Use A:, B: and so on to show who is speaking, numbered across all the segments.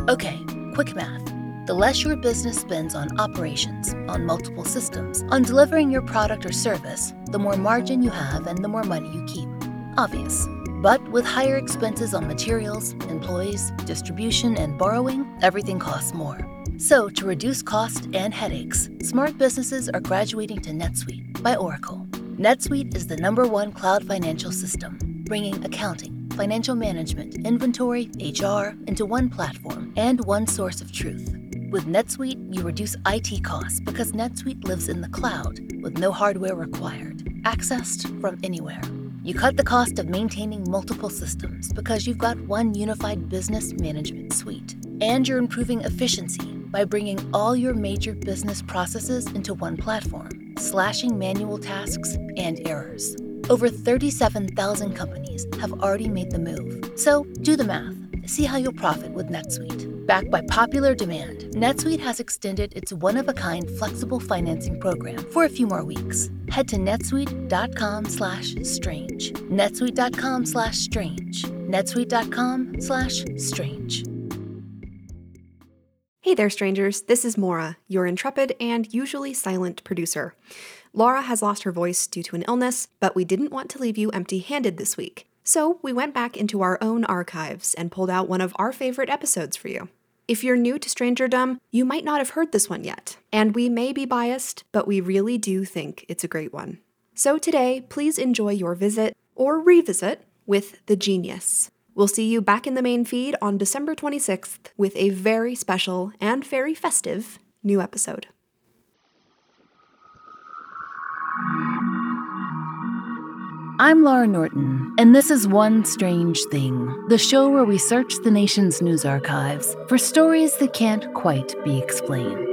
A: Okay, quick math. The less your business spends on operations, on multiple systems, on delivering your product or service, the more margin you have and the more money you keep. Obvious. But with higher expenses on materials, employees, distribution, and borrowing, everything costs more. So to reduce cost and headaches, smart businesses are graduating to NetSuite by Oracle. NetSuite is the #1 cloud financial system, bringing accounting, financial management, inventory, HR into one platform and one source of truth. With NetSuite, you reduce IT costs because NetSuite lives in the cloud with no hardware required, accessed from anywhere. You cut the cost of maintaining multiple systems because you've got one unified business management suite. And you're improving efficiency by bringing all your major business processes into one platform, slashing manual tasks and errors. Over 37,000 companies have already made the move. So do the math. See how you'll profit with NetSuite. Backed by popular demand, NetSuite has extended its one-of-a-kind flexible financing program for a few more weeks. Head to netsuite.com/strange. netsuite.com/strange. netsuite.com/strange.
B: Hey there, strangers. This is Maura, your intrepid and usually silent producer. Laura has lost her voice due to an illness, but we didn't want to leave you empty-handed this week. So we went back into our own archives and pulled out one of our favorite episodes for you. If you're new to Strangerdom, you might not have heard this one yet. And we may be biased, but we really do think it's a great one. So today, please enjoy your visit, or revisit, with The Genius. We'll see you back in the main feed on December 26th with a very special and very festive new episode.
A: I'm Laura Norton, and this is One Strange Thing, the show where we search the nation's news archives for stories that can't quite be explained.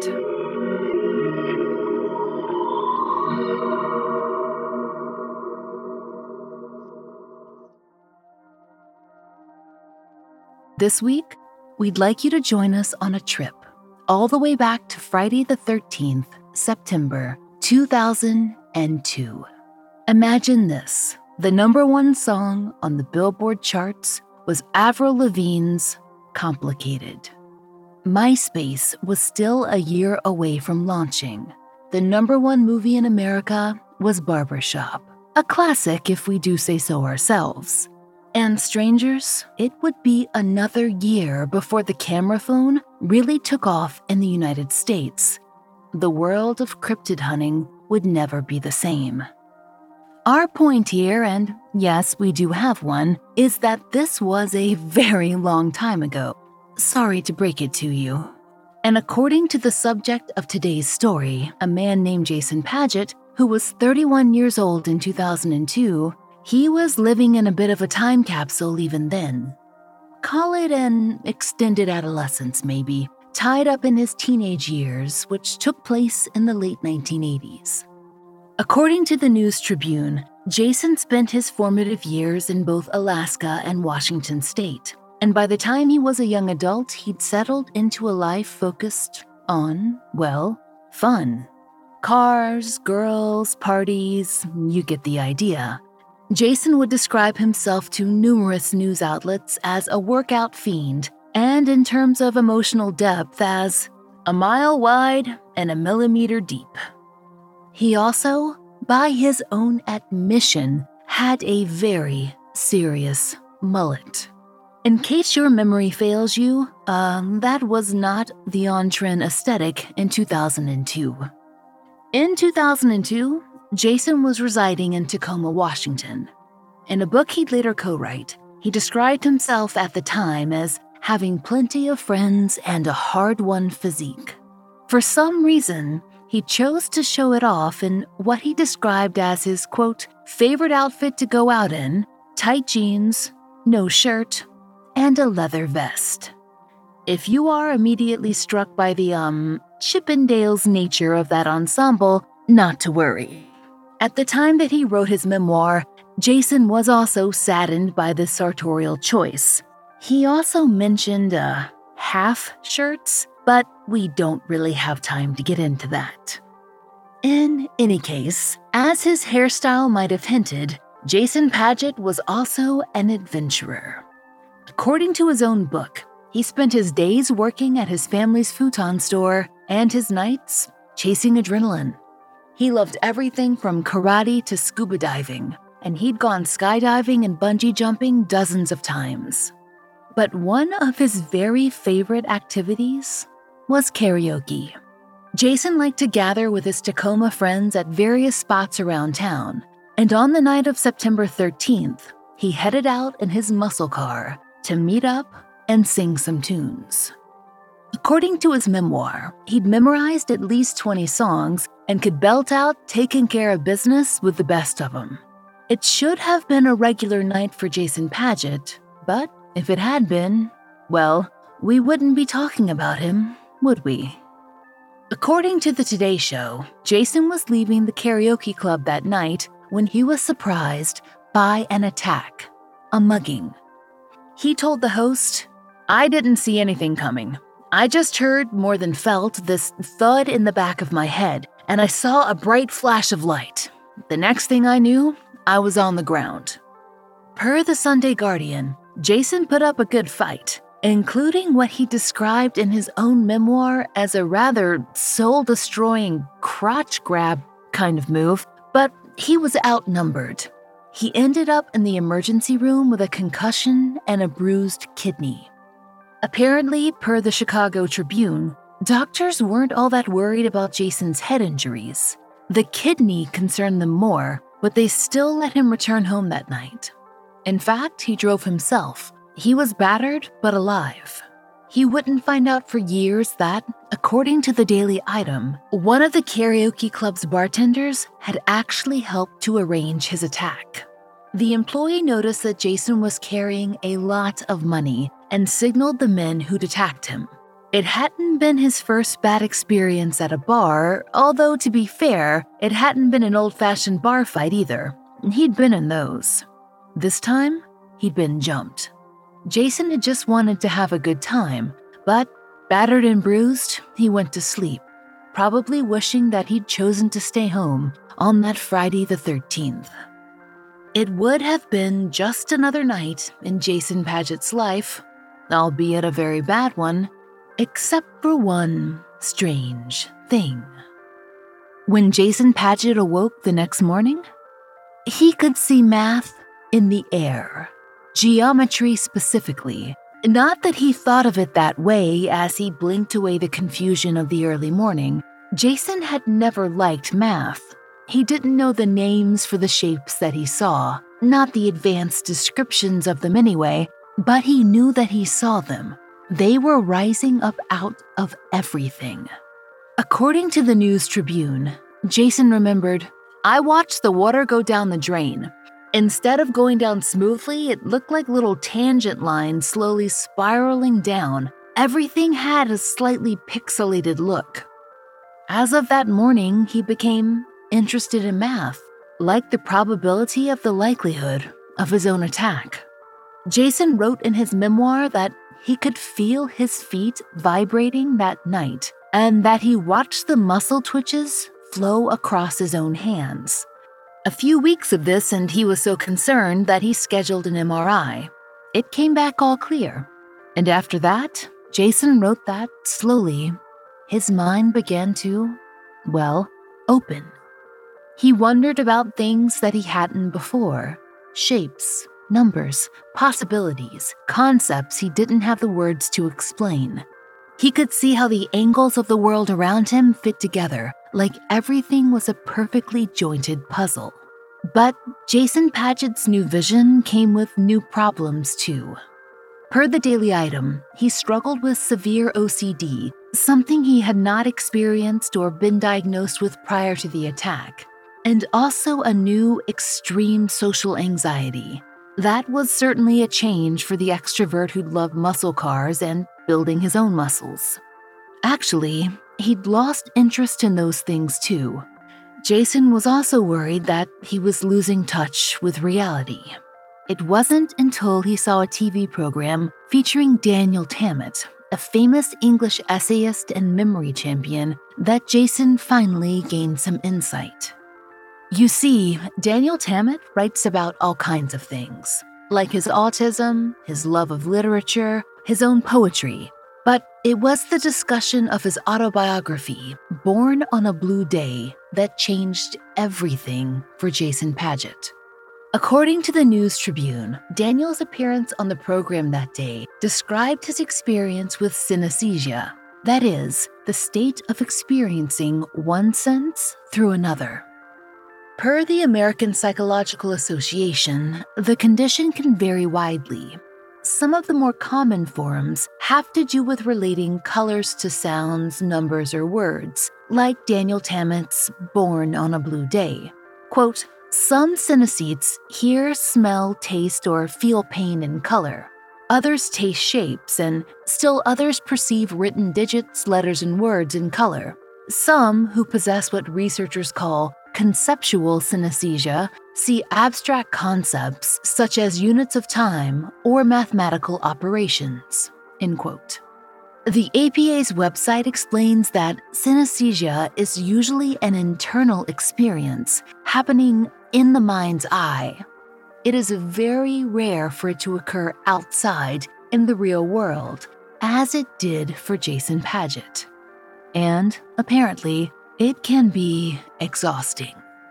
A: This week, we'd like you to join us on a trip all the way back to Friday the 13th, September 2002. Imagine this. The #1 song on the Billboard charts was Avril Lavigne's Complicated. MySpace was still a year away from launching. The #1 movie in America was Barbershop, a classic if we do say so ourselves. And strangers, it would be another year before the camera phone really took off in the United States. The world of cryptid hunting would never be the same. Our point here, and yes, we do have one, is that this was a very long time ago. Sorry to break it to you. And according to the subject of today's story, a man named Jason Padgett, who was 31 years old in 2002, he was living in a bit of a time capsule even then. Call it an extended adolescence, maybe, tied up in his teenage years, which took place in the late 1980s. According to the News Tribune, Jason spent his formative years in both Alaska and Washington state, and by the time he was a young adult, he'd settled into a life focused on, well, fun. Cars, girls, parties, you get the idea. Jason would describe himself to numerous news outlets as a workout fiend, and in terms of emotional depth as a mile wide and a millimeter deep. He also, by his own admission, had a very serious mullet. In case your memory fails you, that was not the on-trend aesthetic in 2002. In 2002, Jason was residing in Tacoma, Washington. In a book he'd later co-write, he described himself at the time as having plenty of friends and a hard-won physique. For some reason, he chose to show it off in what he described as his, quote, favorite outfit to go out in, tight jeans, no shirt, and a leather vest. If you are immediately struck by the, Chippendales nature of that ensemble, not to worry. At the time that he wrote his memoir, Jason was also saddened by this sartorial choice. He also mentioned, half shirts, but we don't really have time to get into that. In any case, as his hairstyle might have hinted, Jason Padgett was also an adventurer. According to his own book, He spent his days working at his family's futon store and his nights chasing adrenaline. He loved everything from karate to scuba diving, and he'd gone skydiving and bungee jumping dozens of times. But one of his very favorite activities was karaoke. Jason liked to gather with his Tacoma friends at various spots around town, and on the night of September 13th, he headed out in his muscle car to meet up and sing some tunes. According to his memoir, he'd memorized at least 20 songs and could belt out Taking Care of Business with the best of them. It should have been a regular night for Jason Paget, but if it had been, well, we wouldn't be talking about him, would we? According to the Today Show, Jason was leaving the karaoke club that night when he was surprised by an attack, a mugging. He told the host, "I didn't see anything coming. I just heard, more than felt, this thud in the back of my head, and I saw a bright flash of light. The next thing I knew, I was on the ground." Per the Sunday Guardian, Jason put up a good fight, including what he described in his own memoir as a rather soul-destroying crotch grab kind of move, but he was outnumbered. He ended up in the emergency room with a concussion and a bruised kidney. Apparently, per the Chicago Tribune, doctors weren't all that worried about Jason's head injuries. The kidney concerned them more, but they still let him return home that night. In fact, he drove himself. He was battered but alive. He wouldn't find out for years that, according to the Daily Item, one of the karaoke club's bartenders had actually helped to arrange his attack. The employee noticed that Jason was carrying a lot of money and signaled the men who'd attacked him. It hadn't been his first bad experience at a bar, although to be fair, it hadn't been an old-fashioned bar fight either. He'd been in those. This time, he'd been jumped. Jason had just wanted to have a good time, but battered and bruised, he went to sleep, probably wishing that he'd chosen to stay home on that Friday the 13th. It would have been just another night in Jason Paget's life, albeit a very bad one, except for one strange thing. When Jason Paget awoke the next morning, he could see math in the air. Geometry specifically. Not that he thought of it that way as he blinked away the confusion of the early morning. Jason had never liked math. He didn't know the names for the shapes that he saw, not the advanced descriptions of them anyway, but he knew that he saw them. They were rising up out of everything. According to the News Tribune, Jason remembered, "I watched the water go down the drain. Instead of going down smoothly, it looked like little tangent lines slowly spiraling down. Everything had a slightly pixelated look." As of that morning, he became interested in math, like the probability of the likelihood of his own attack. Jason wrote in his memoir that he could feel his feet vibrating that night, and that he watched the muscle twitches flow across his own hands. A few weeks of this, and he was so concerned that he scheduled an MRI. It came back all clear. And after that, Jason wrote that, slowly, his mind began to, open. He wondered about things that he hadn't before. Shapes, numbers, possibilities, concepts he didn't have the words to explain. He could see how the angles of the world around him fit together, like everything was a perfectly jointed puzzle. But Jason Paget's new vision came with new problems too. Per the Daily Item, he struggled with severe OCD, something he had not experienced or been diagnosed with prior to the attack, and also a new extreme social anxiety. That was certainly a change for the extrovert who'd loved muscle cars and building his own muscles. Actually, he'd lost interest in those things too. Jason was also worried that he was losing touch with reality. It wasn't until he saw a TV program featuring Daniel Tammet, a famous English essayist and memory champion, that Jason finally gained some insight. You see, Daniel Tammet writes about all kinds of things, like his autism, his love of literature, his own poetry, but it was the discussion of his autobiography, Born on a Blue Day, that changed everything for Jason Padgett. According to the News Tribune, Daniel's appearance on the program that day described his experience with synesthesia, that is, the state of experiencing one sense through another. Per the American Psychological Association, the condition can vary widely. Some of the more common forms have to do with relating colors to sounds, numbers, or words, like Daniel Tammet's Born on a Blue Day. Quote, some synesthetes hear, smell, taste, or feel pain and color. Others taste shapes, and still others perceive written digits, letters, and words in color. Some, who possess what researchers call conceptual synesthesia, see abstract concepts such as units of time or mathematical operations. End quote. The APA's website explains that synesthesia is usually an internal experience happening in the mind's eye. It is very rare for it to occur outside in the real world, as it did for Jason Padgett. And, apparently, it can be exhausting.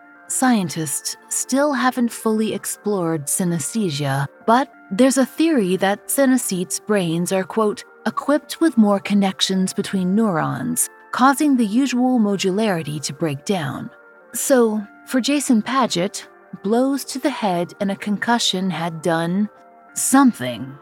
A: Scientists still haven't fully explored synesthesia, but there's a theory that synesthetes' brains are, quote, equipped with more connections between neurons, causing the usual modularity to break down. So, for Jason Padgett, blows to the head and a concussion had done something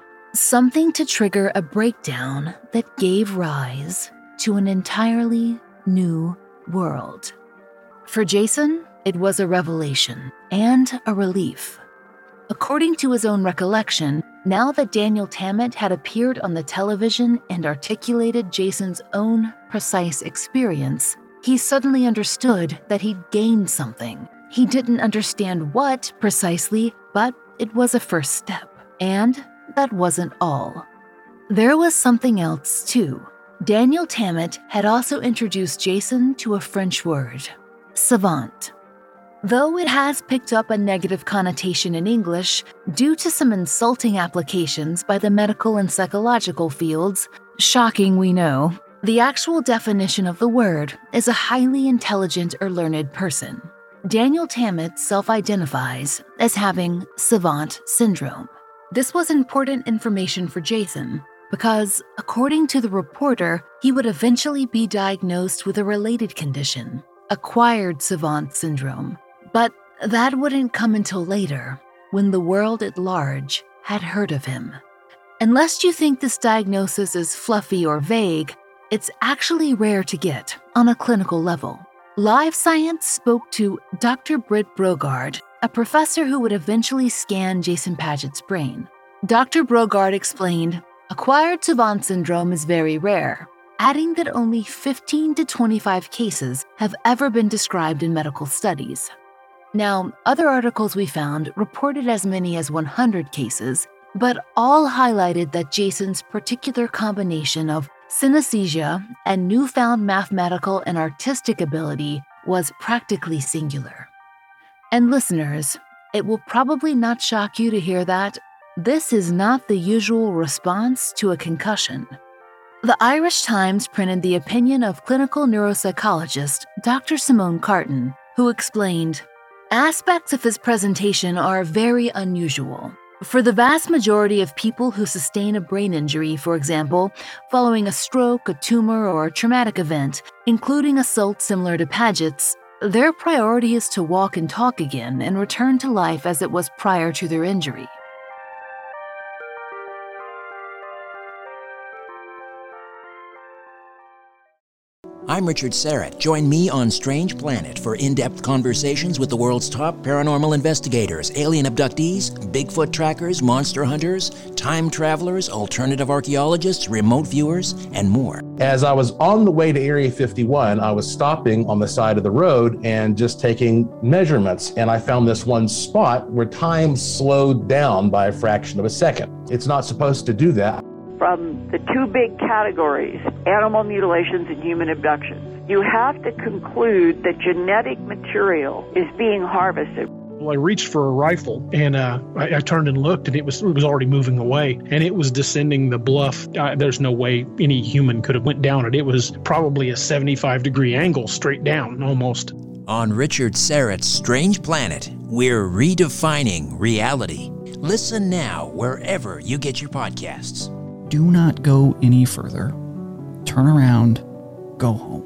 A: to trigger a breakdown that gave rise to an entirely new world. For Jason, it was a revelation and a relief. According to his own recollection, now that Daniel Tammet had appeared on the television and articulated Jason's own precise experience, he suddenly understood that he'd gained something. He didn't understand what precisely, but it was a first step. And that wasn't all. There was something else, too. Daniel Tammet had also introduced Jason to a French word, savant. Though it has picked up a negative connotation in English due to some insulting applications by the medical and psychological fields, shocking we know, the actual definition of the word is a highly intelligent or learned person. Daniel Tammet self-identifies as having savant syndrome. This was important information for Jason because, according to the reporter, he would eventually be diagnosed with a related condition, acquired savant syndrome. But that wouldn't come until later, when the world at large had heard of him. Unless you think this diagnosis is fluffy or vague, it's actually rare to get on a clinical level. Live Science spoke to Dr. Britt Brogaard, a professor who would eventually scan Jason Padgett's brain. Dr. Brogaard explained, acquired savant syndrome is very rare, adding that only 15 to 25 cases have ever been described in medical studies. Now, other articles we found reported as many as 100 cases, but all highlighted that Jason's particular combination of synesthesia and newfound mathematical and artistic ability was practically singular. And listeners, it will probably not shock you to hear that this is not the usual response to a concussion. The Irish Times printed the opinion of clinical neuropsychologist Dr. Simone Carton, who explained, aspects of his presentation are very unusual. For the vast majority of people who sustain a brain injury, for example, following a stroke, a tumor, or a traumatic event, including assault similar to Padgett's, their priority is to walk and talk again and return to life as it was prior to their injury.
C: I'm Richard Serrett. Join me on Strange Planet for in-depth conversations with the world's top paranormal investigators, alien abductees, Bigfoot trackers, monster hunters, time travelers, alternative archaeologists, remote viewers, and more.
D: As I was on the way to Area 51, I was stopping on the side of the road and just taking measurements. And I found this one spot where time slowed down by a fraction of a second. It's not supposed to do that.
E: From the two big categories, animal mutilations and human abductions, you have to conclude that genetic material is being harvested.
F: Well, I reached for a rifle, and I turned and looked, and it was already moving away, and it was descending the bluff. There's no way any human could have went down it. It was probably a 75-degree angle straight down, almost.
C: On Richard Syrett's Strange Planet, we're redefining reality. Listen now wherever you get your podcasts.
G: Do not go any further. Turn around. Go home.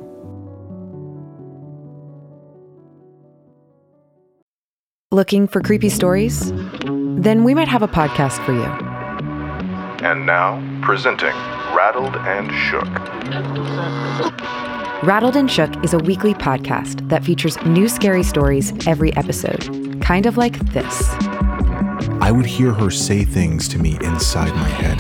H: Looking for creepy stories? Then we might have a podcast for you.
I: And now, presenting Rattled and Shook.
H: Rattled and Shook is a weekly podcast that features new scary stories every episode, kind of like this.
J: I would hear her say things to me inside my head.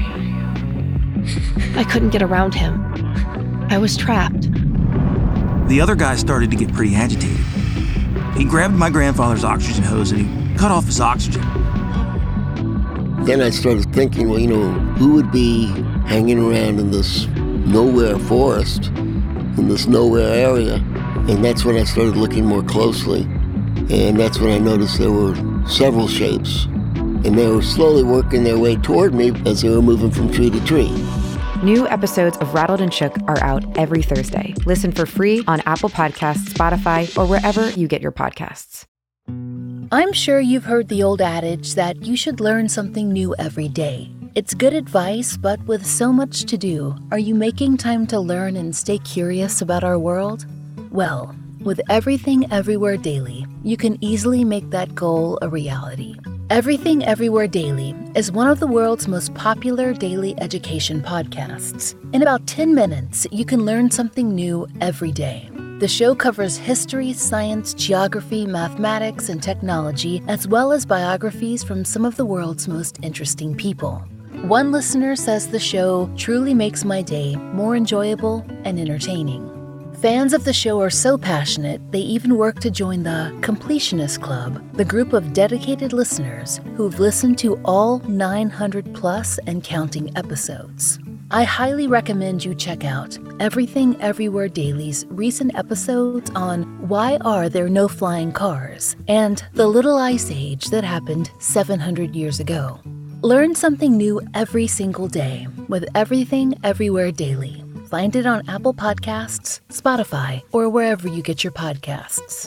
K: I couldn't get around him. I was trapped.
L: The other guy started to get pretty agitated. He grabbed my grandfather's oxygen hose and he cut off his oxygen.
M: Then I started thinking, well, who would be hanging around in this nowhere forest, in this nowhere area? And that's when I started looking more closely. And that's when I noticed there were several shapes. And they were slowly working their way toward me as they were moving from tree to tree.
H: New episodes of Rattled and Shook are out every Thursday. Listen for free on Apple Podcasts, Spotify, or wherever you get your podcasts.
A: I'm sure you've heard the old adage that you should learn something new every day. It's good advice, but with so much to do, are you making time to learn and stay curious about our world? Well, with Everything Everywhere Daily, you can easily make that goal a reality. Everything Everywhere Daily is one of the world's most popular daily education podcasts. In about 10 minutes, you can learn something new every day. The show covers history, science, geography, mathematics, and technology, as well as biographies from some of the world's most interesting people. One listener says the show truly makes my day more enjoyable and entertaining. Fans of the show are so passionate, they even work to join the Completionist Club, the group of dedicated listeners who've listened to all 900 plus and counting episodes. I highly recommend you check out Everything Everywhere Daily's recent episodes on Why Are There No Flying Cars and the Little Ice Age that happened 700 years ago. Learn something new every single day with Everything Everywhere Daily. Find it on Apple Podcasts, Spotify, or wherever you get your podcasts.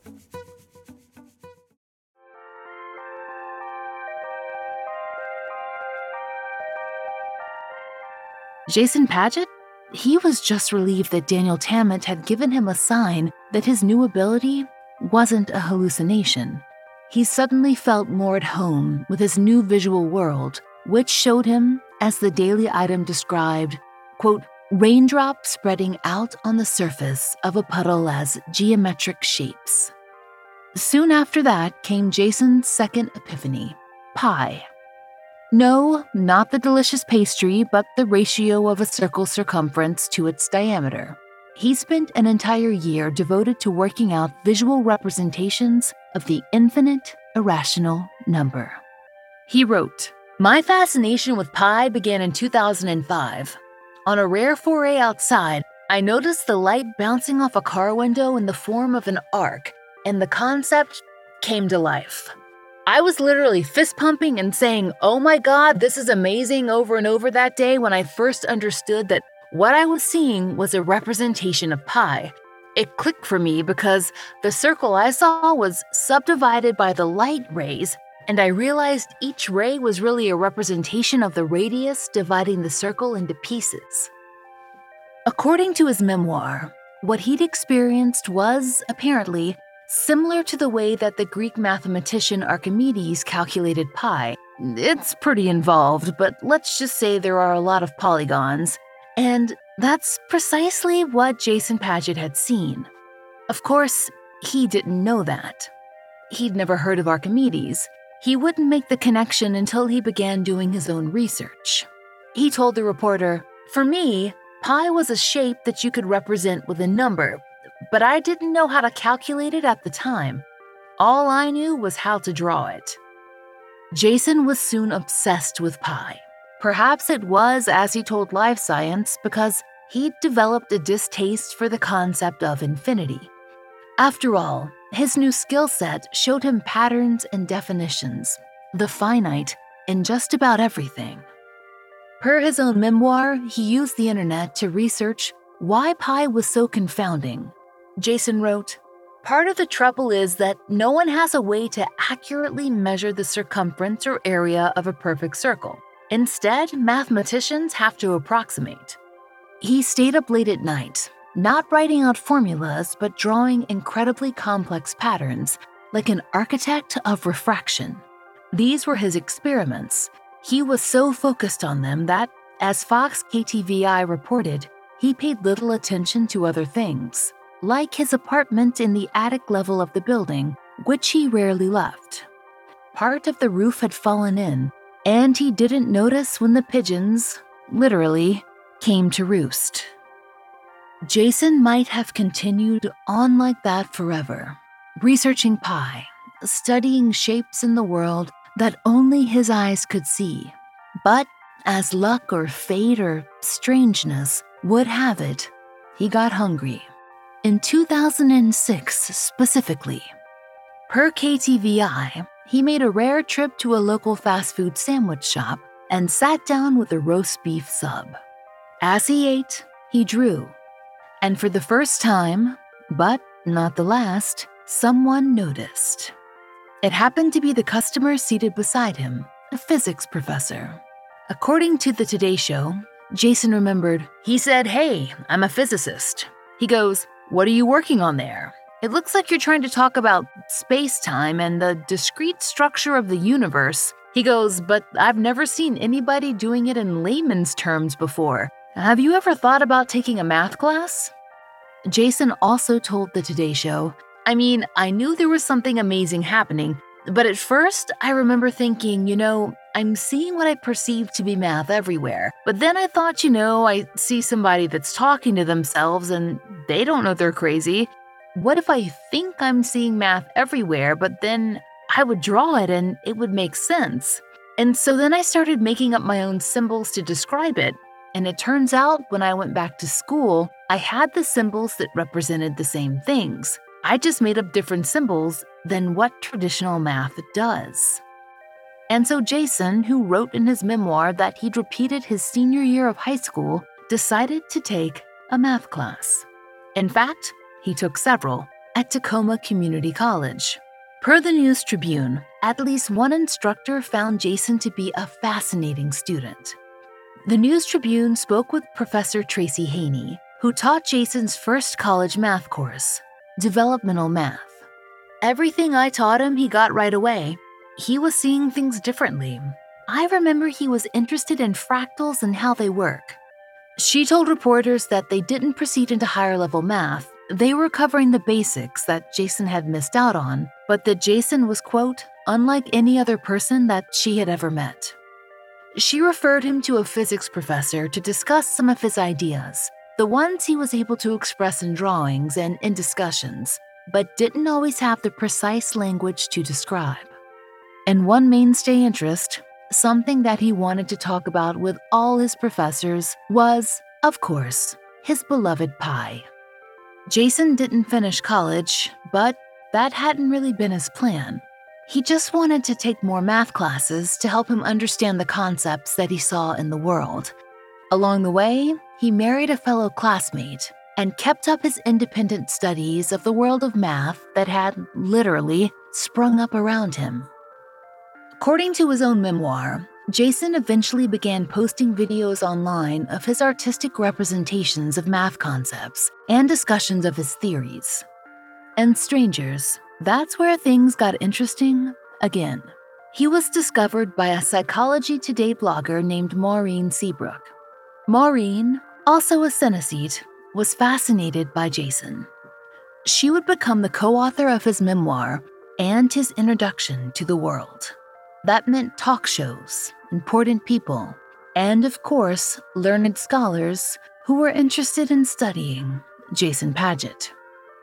A: Jason Padgett? He was just relieved that Daniel Tammet had given him a sign that his new ability wasn't a hallucination. He suddenly felt more at home with his new visual world, which showed him, as the daily item described, quote, raindrops spreading out on the surface of a puddle as geometric shapes. Soon after that came Jason's second epiphany, pie. No, not the delicious pastry, but the ratio of a circle's circumference to its diameter. He spent an entire year devoted to working out visual representations of the infinite irrational number. He wrote, "My fascination with pi began in 2005. On a rare foray outside, I noticed the light bouncing off a car window in the form of an arc, and the concept came to life. I was literally fist pumping and saying, 'Oh my God, this is amazing,' over and over that day when I first understood that what I was seeing was a representation of pi. It clicked for me because the circle I saw was subdivided by the light rays, and I realized each ray was really a representation of the radius dividing the circle into pieces." According to his memoir, what he'd experienced was, apparently, similar to the way that the Greek mathematician Archimedes calculated pi. It's pretty involved, but let's just say there are a lot of polygons. And that's precisely what Jason Padgett had seen. Of course, he didn't know that. He'd never heard of Archimedes. He wouldn't make the connection until he began doing his own research. He told the reporter, "For me, pi was a shape that you could represent with a number, but I didn't know how to calculate it at the time. All I knew was how to draw it." Jason was soon obsessed with pi. Perhaps it was, as he told Live Science, because he'd developed a distaste for the concept of infinity. After all, His new skill set showed him patterns and definitions, the finite in just about everything. Per his own memoir, he used the internet to research why pi was so confounding. Jason wrote, "Part of the trouble is that no one has a way to accurately measure the circumference or area of a perfect circle. Instead, mathematicians have to approximate." He stayed up late at night, not writing out formulas, but drawing incredibly complex patterns, like an architect of refraction. These were his experiments. He was so focused on them that, as Fox KTVI reported, he paid little attention to other things, like his apartment in the attic level of the building, which he rarely left. Part of the roof had fallen in, and he didn't notice when the pigeons, literally, came to roost. Jason might have continued on like that forever, researching pi, studying shapes in the world that only his eyes could see. But as luck or fate or strangeness would have it, he got hungry. In 2006 specifically. Per KTVI, he made a rare trip to a local fast food sandwich shop and sat down with a roast beef sub. As he ate, he drew. And for the first time, but not the last, someone noticed. It happened to be the customer seated beside him, a physics professor. According to the Today Show, Jason remembered, he said, "Hey, I'm a physicist." He goes, "What are you working on there? It looks like you're trying to talk about space-time and the discrete structure of the universe." He goes, "But I've never seen anybody doing it in layman's terms before. Have you ever thought about taking a math class?" Jason also told the Today Show, "I mean, I knew there was something amazing happening, but at first I remember thinking, I'm seeing what I perceive to be math everywhere. But then I thought, I see somebody that's talking to themselves and they don't know they're crazy. What if I think I'm seeing math everywhere, but then I would draw it and it would make sense? And so then I started making up my own symbols to describe it. And it turns out when I went back to school, I had the symbols that represented the same things. I just made up different symbols than what traditional math does." And so Jason, who wrote in his memoir that he'd repeated his senior year of high school, decided to take a math class. In fact, he took several at Tacoma Community College. Per the News Tribune, at least one instructor found Jason to be a fascinating student. The News Tribune spoke with Professor Tracy Haney, who taught Jason's first college math course, developmental math. "Everything I taught him, he got right away. He was seeing things differently. I remember he was interested in fractals and how they work." She told reporters that they didn't proceed into higher level math. They were covering the basics that Jason had missed out on, but that Jason was, quote, "unlike any other person that she had ever met." She referred him to a physics professor to discuss some of his ideas, the ones he was able to express in drawings and in discussions, but didn't always have the precise language to describe. And one mainstay interest, something that he wanted to talk about with all his professors, was, of course, his beloved pi. Jason didn't finish college, but that hadn't really been his plan. He just wanted to take more math classes to help him understand the concepts that he saw in the world. Along the way, he married a fellow classmate and kept up his independent studies of the world of math that had, literally, sprung up around him. According to his own memoir, Jason eventually began posting videos online of his artistic representations of math concepts and discussions of his theories. And strangers, that's where things got interesting again. He was discovered by a Psychology Today blogger named Maureen Seabrook. Maureen, also a synesthete, was fascinated by Jason. She would become the co-author of his memoir and his introduction to the world. That meant talk shows, important people, and of course, learned scholars who were interested in studying Jason Padgett.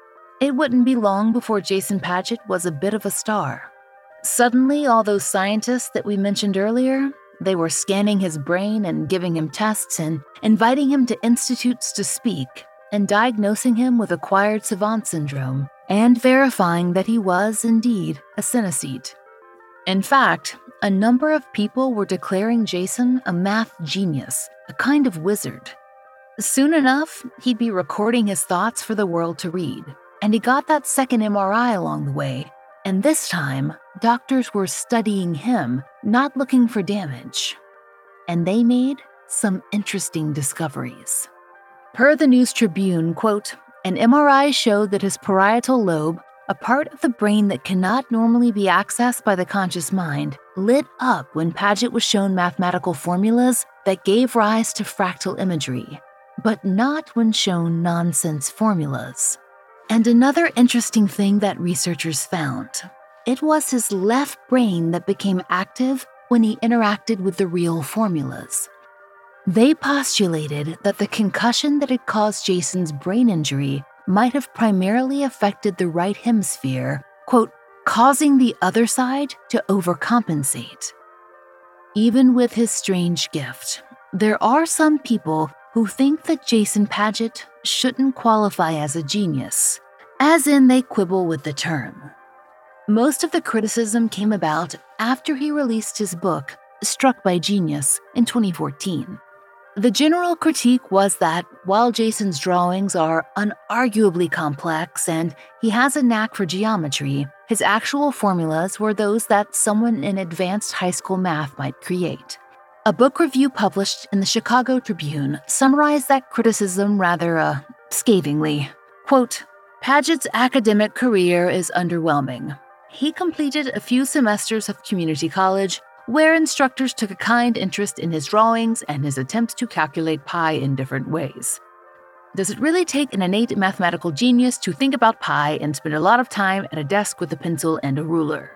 A: It wouldn't be long before Jason Padgett was a bit of a star. Suddenly, all those scientists that we mentioned earlier, they were scanning his brain and giving him tests and inviting him to institutes to speak and diagnosing him with acquired savant syndrome and verifying that he was indeed a synesthete. In fact, a number of people were declaring Jason a math genius, a kind of wizard. Soon enough, he'd be recording his thoughts for the world to read, and he got that second MRI along the way, and this time, doctors were studying him, not looking for damage. And they made some interesting discoveries. Per the News Tribune, quote, an MRI showed that his parietal lobe, a part of the brain that cannot normally be accessed by the conscious mind, lit up when Paget was shown mathematical formulas that gave rise to fractal imagery, but not when shown nonsense formulas. And another interesting thing that researchers found, it was his left brain that became active when he interacted with the real formulas. They postulated that the concussion that had caused Jason's brain injury might have primarily affected the right hemisphere, quote, causing the other side to overcompensate. Even with his strange gift, there are some people who think that Jason Paget shouldn't qualify as a genius, as in they quibble with the term. Most of the criticism came about after he released his book, Struck by Genius, in 2014. The general critique was that while Jason's drawings are unarguably complex and he has a knack for geometry, his actual formulas were those that someone in advanced high school math might create. A book review published in the Chicago Tribune summarized that criticism rather scathingly. Quote, Paget's academic career is underwhelming. He completed a few semesters of community college, where instructors took a kind interest in his drawings and his attempts to calculate pi in different ways. Does it really take an innate mathematical genius to think about pi and spend a lot of time at a desk with a pencil and a ruler?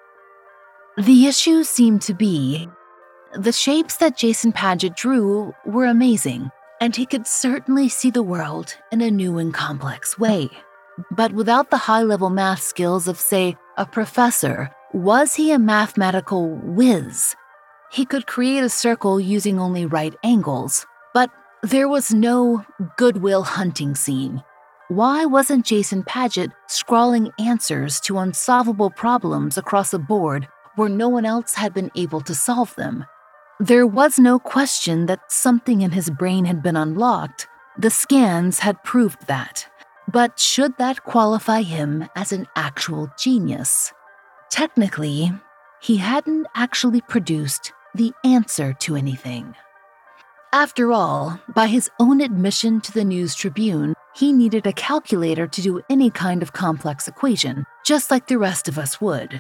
A: The issue seemed to be, the shapes that Jason Paget drew were amazing, and he could certainly see the world in a new and complex way. But without the high-level math skills of, say, a professor, was he a mathematical whiz? He could create a circle using only right angles, but there was no Goodwill Hunting scene. Why wasn't Jason Paget scrawling answers to unsolvable problems across a board where no one else had been able to solve them? There was no question that something in his brain had been unlocked. The scans had proved that. But should that qualify him as an actual genius? Technically, he hadn't actually produced the answer to anything. After all, by his own admission to the News Tribune, he needed a calculator to do any kind of complex equation, just like the rest of us would.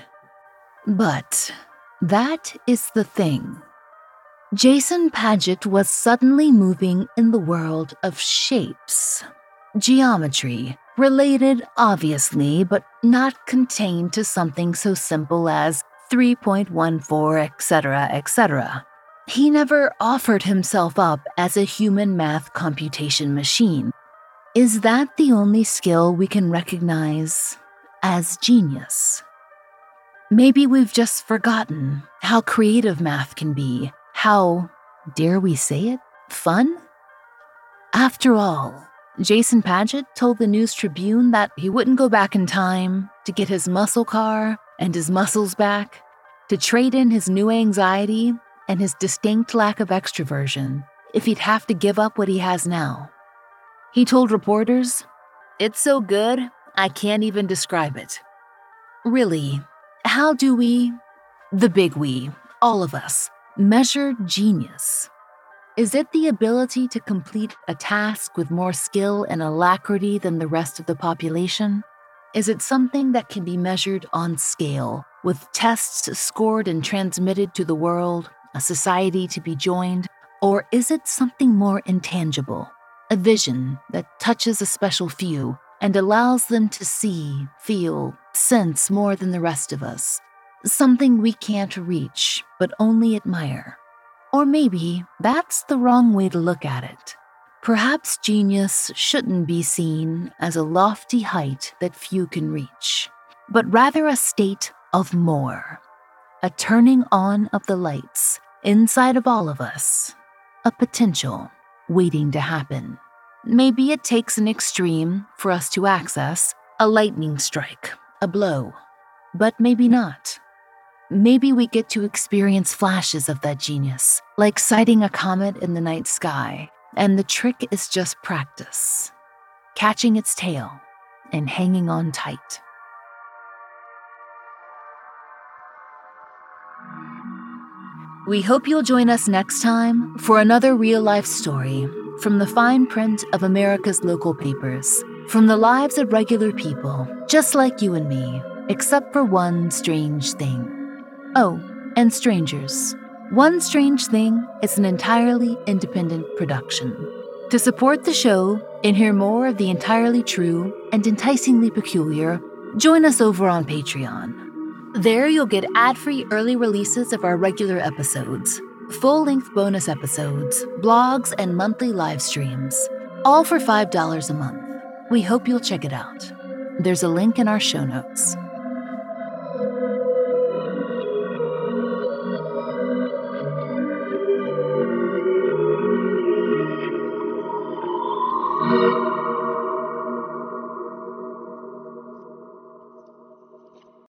A: But that is the thing. Jason Paget was suddenly moving in the world of shapes, geometry, related obviously, but not contained to something so simple as 3.14, etc., etc. He never offered himself up as a human math computation machine. Is that the only skill we can recognize as genius? Maybe we've just forgotten how creative math can be, how, dare we say it, fun? After all, Jason Paget told the News Tribune that he wouldn't go back in time to get his muscle car and his muscles back, to trade in his new anxiety and his distinct lack of extroversion if he'd have to give up what he has now. He told reporters, "It's so good, I can't even describe it." Really, how do we, the big we, all of us, measure genius? Is it the ability to complete a task with more skill and alacrity than the rest of the population? Is it something that can be measured on scale, with tests scored and transmitted to the world, a society to be joined? Or is it something more intangible, a vision that touches a special few and allows them to see, feel, sense more than the rest of us? Something we can't reach, but only admire. Or maybe that's the wrong way to look at it. Perhaps genius shouldn't be seen as a lofty height that few can reach, but rather a state of more, a turning on of the lights inside of all of us, a potential waiting to happen. Maybe it takes an extreme for us to access, A lightning strike, a blow. But maybe not. Maybe we get to experience flashes of that genius, like sighting a comet in the night sky, and the trick is just practice. Catching its tail and hanging on tight. We hope you'll join us next time for another real-life story from the fine print of America's local papers, from the lives of regular people, just like you and me, except for one strange thing. Oh, and strangers. One Strange Thing is an entirely independent production. To support the show and hear more of the entirely true and enticingly peculiar, join us over on Patreon. There you'll get ad-free early releases of our regular episodes, full-length bonus episodes, blogs, and monthly live streams, all for $5 a month. We hope you'll check it out. There's a link in our show notes.
I: Thank you.